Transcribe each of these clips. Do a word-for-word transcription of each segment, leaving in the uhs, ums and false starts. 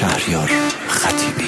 شهریار خطیبی.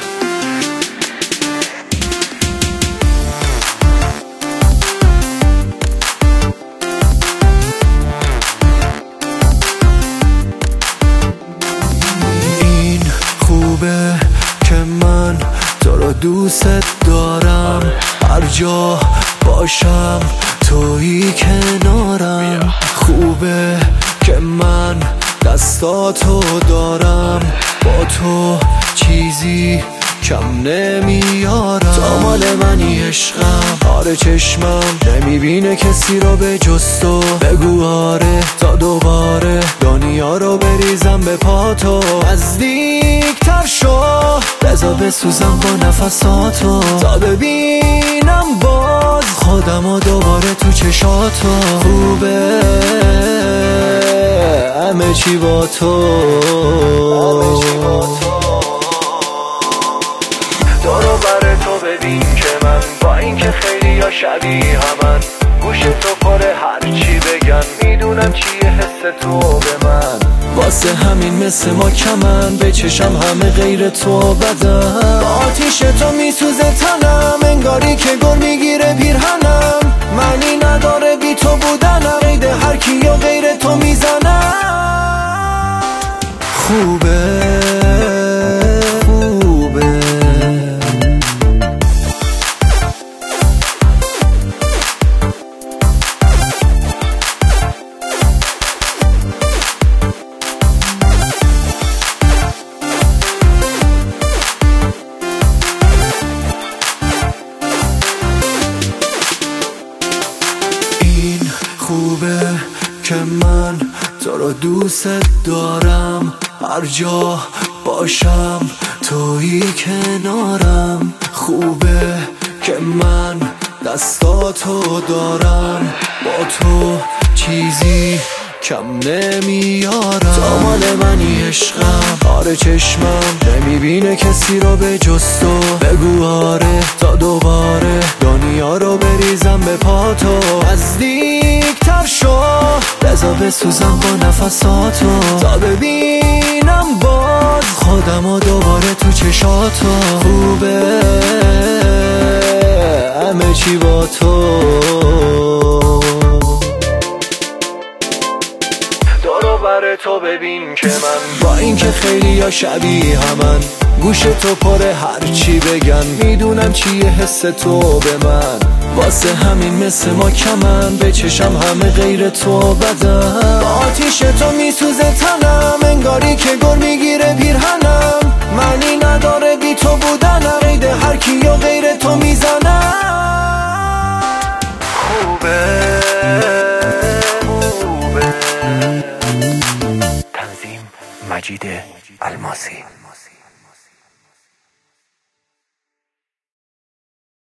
این خوبه که من تو رو دوست دارم، هر جا باشم تویی کنارم. خوبه که من دستاتو دارم، با تو چیزی کم نمیارم. تا مال منی عشقم، آره چشمم نمیبینه کسی رو به جز تو. بگو آره تا دوباره دنیا رو بریزم به پاتو. نزدیکتر شو بذار بسوزم با نفساتو، تا ببینم باز خودمو دوباره تو چشاتو. خوبه همه چی با تو، دورو بر تو ببین که من با اینکه خیلی یا شبیه همن، گوش تو پره هرچی بگن، میدونم چیه حس تو به من. واسه همین مثل ما کمن، به چشم همه غیر تو بدن. با آتیش تو میسوزه تنم، انگاری که گل میگیره پیرهنم. معنی نداره بی تو بودنم، قید هر کی یا غیر تو میزنم. خوبه خوبه این خوبه که من تو رو دوست دارم، هر جا باشم تویی کنارم. خوبه که من دستاتو دارم، با تو چیزی کم نمیارم. تا مال منی عشقم، آره چشمم نمیبینه کسی رو به جز تو. بگو آره تا دوباره دنیا رو بریزم به پاتو. نزدیکتر شو بذار بسوزم با نفساتو، تا ببینم باز خودمو دوباره تو چشاتو. خوبه همه چی با تو، دورو بر تو ببین که من با اینکه خیلی یا شبیه همن، گوش تو پره هرچی بگن، میدونم چیه حس تو به من. واسه همین مثل ما کمن، به چشم همه غیر تو بدن. با آتیش تو میسوزه تنم، انگاری که گل میگیره پیرهنم. معنی نداره بی تو بودنم، قید هر کی یا غیر تو میزنم. خوبه خوبه. تنظیم مجید الماسی.